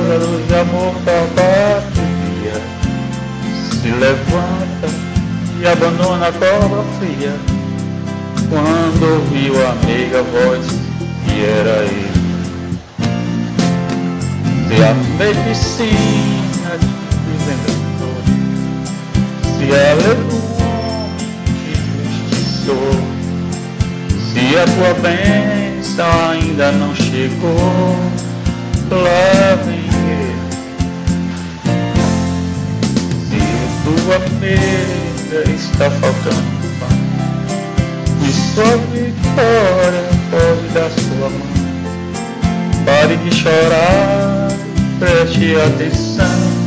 a luz de amor compartilha, se levanta e abandona a cova fria, quando ouviu a meiga voz que era ele. Se a medicina de vendedor, se a lei do homem que justiçou, se a tua bênção ainda não chegou, levem ele. Se tua mesa está faltando pão e sua vitória foge da sua mão, pare de chorar, preste atenção,